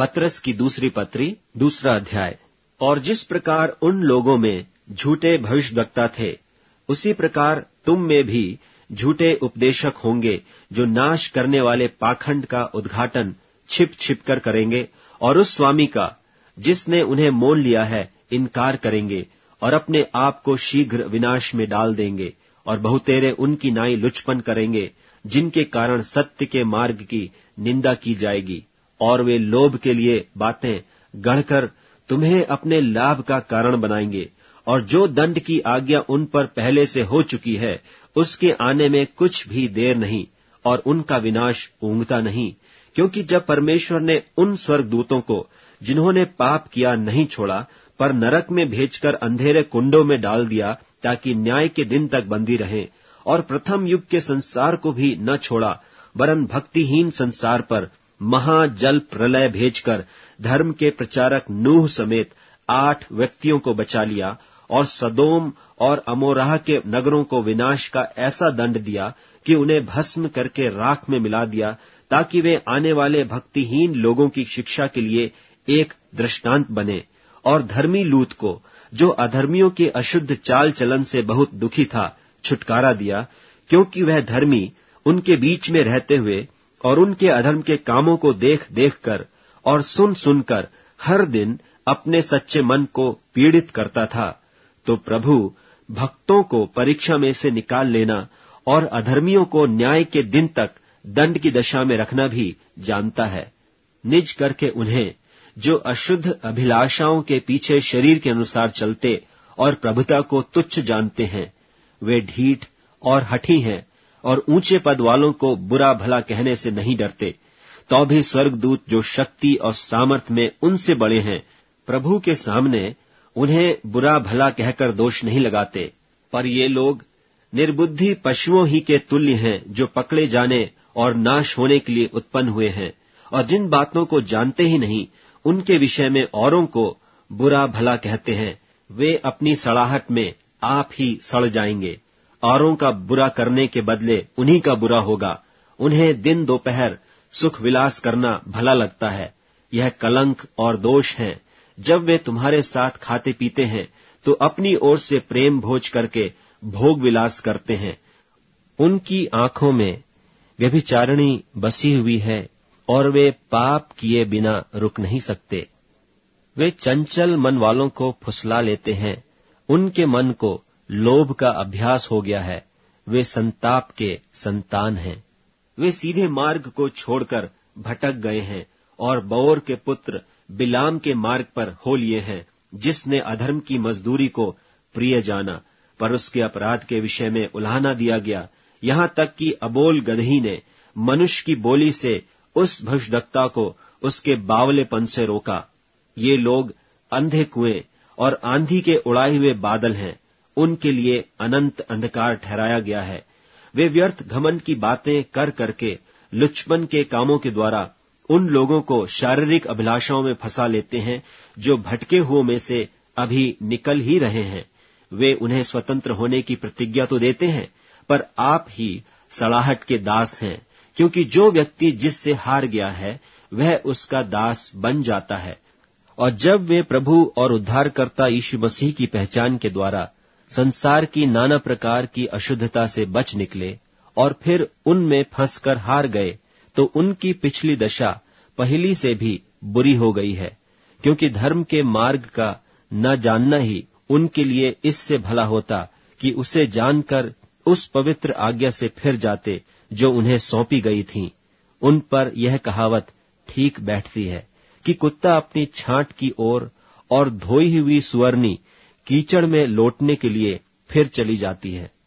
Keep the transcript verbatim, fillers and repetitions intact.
पतरस की दूसरी पत्री, दूसरा अध्याय। और जिस प्रकार उन लोगों में झूठे भविष्यद्वक्ता थे, उसी प्रकार तुम में भी झूठे उपदेशक होंगे, जो नाश करने वाले पाखंड का उद्घाटन छिप छिप कर करेंगे, और उस स्वामी का जिसने उन्हें मोल लिया है इनकार करेंगे, और अपने आप को शीघ्र विनाश में डाल देंगे। और बहुतेरे उनकी नाई लुचपन करेंगे, जिनके कारण सत्य के मार्ग की निंदा की जाएगी। और वे लोभ के लिए बातें गढ़कर तुम्हें अपने लाभ का कारण बनाएंगे। और जो दंड की आज्ञा उन पर पहले से हो चुकी है, उसके आने में कुछ भी देर नहीं, और उनका विनाश ऊंघता नहीं। क्योंकि जब परमेश्वर ने उन स्वर्गदूतों को, जिन्होंने पाप किया, नहीं छोड़ा, पर नरक में भेजकर अंधेरे कुंडों में डाल दिया, ताकि न्याय के दिन तक बंदी रहें, और प्रथम युग के संसार को भी न छोड़ा, वरन भक्तिहीन संसार पर महाजल प्रलय भेजकर धर्म के प्रचारक नूह समेत आठ व्यक्तियों को बचा लिया, और सदोम और अमोराह के नगरों को विनाश का ऐसा दंड दिया कि उन्हें भस्म करके राख में मिला दिया, ताकि वे आने वाले भक्तिहीन लोगों की शिक्षा के लिए एक दृष्टांत बने। और धर्मी लूत को, जो अधर्मियों के अशुद्ध चाल चलन से बहुत दुखी था, छुटकारा दिया, क्योंकि वह धर्मी उनके बीच में रहते हुए और उनके अधर्म के कामों को देख देख कर और सुन सुनकर हर दिन अपने सच्चे मन को पीड़ित करता था। तो प्रभु भक्तों को परीक्षा में से निकाल लेना और अधर्मियों को न्याय के दिन तक दंड की दशा में रखना भी जानता है। निज करके उन्हें, जो अशुद्ध अभिलाषाओं के पीछे शरीर के अनुसार चलते और प्रभुता को तुच्छ जानते हैं, वे ढीठ और हठी हैं, और ऊंचे पद वालों को बुरा भला कहने से नहीं डरते। तो भी स्वर्गदूत, जो शक्ति और सामर्थ में उनसे बड़े हैं, प्रभु के सामने उन्हें बुरा भला कहकर दोष नहीं लगाते। पर ये लोग निर्बुद्धि पशुओं ही के तुल्य हैं, जो पकड़े जाने और नाश होने के लिए उत्पन्न हुए हैं, और जिन बातों को जानते ही नहीं, उनके विषय में औरों को बुरा भला कहते हैं। वे अपनी सड़ाहट में आप ही सड़ जाएंगे। औरों का बुरा करने के बदले उन्हीं का बुरा होगा। उन्हें दिन दोपहर सुख विलास करना भला लगता है। यह कलंक और दोष है। जब वे तुम्हारे साथ खाते पीते हैं, तो अपनी ओर से प्रेम भोज करके भोग विलास करते हैं। उनकी आंखों में व्यभिचारिणी बसी हुई है, और वे पाप किए बिना रुक नहीं सकते। वे चंचल मन वालों को फुसला लेते हैं। उनके मन को लोभ का अभ्यास हो गया है। वे संताप के संतान हैं। वे सीधे मार्ग को छोड़कर भटक गए हैं, और बओर के पुत्र बिलाम के मार्ग पर हो लिए हैं, जिसने अधर्म की मजदूरी को प्रिय जाना, पर उसके अपराध के विषय में उलाहना दिया गया। यहाँ तक कि अबोल गदही ने मनुष्य की बोली से उस भविष्यद्वक्ता को उसके बावलेपन से रोका। ये लोग अंधे कुएं और आंधी के उड़ाए हुए बादल हैं। उनके लिए अनंत अंधकार ठहराया गया है। वे व्यर्थ घमंड की बातें कर करके लुचपन के कामों के द्वारा उन लोगों को शारीरिक अभिलाषाओं में फंसा लेते हैं, जो भटके हुओं में से अभी निकल ही रहे हैं। वे उन्हें स्वतंत्र होने की प्रतिज्ञा तो देते हैं, पर आप ही सड़ाहट के दास हैं, क्योंकि जो व्यक्ति जिससे हार गया है, वह उसका दास बन जाता है। और जब वे प्रभु और उद्धारकर्ता यीशु मसीह की पहचान के द्वारा संसार की नाना प्रकार की अशुद्धता से बच निकले और फिर उनमें फंसकर हार गए, तो उनकी पिछली दशा पहली से भी बुरी हो गई है। क्योंकि धर्म के मार्ग का न जानना ही उनके लिए इससे भला होता कि उसे जानकर उस पवित्र आज्ञा से फिर जाते जो उन्हें सौंपी गई थी। उन पर यह कहावत ठीक बैठती है कि कुत्ता अपनी छांट की ओर और धोई हुई सुअरनी कीचड़ में लौटने के लिए फिर चली जाती है।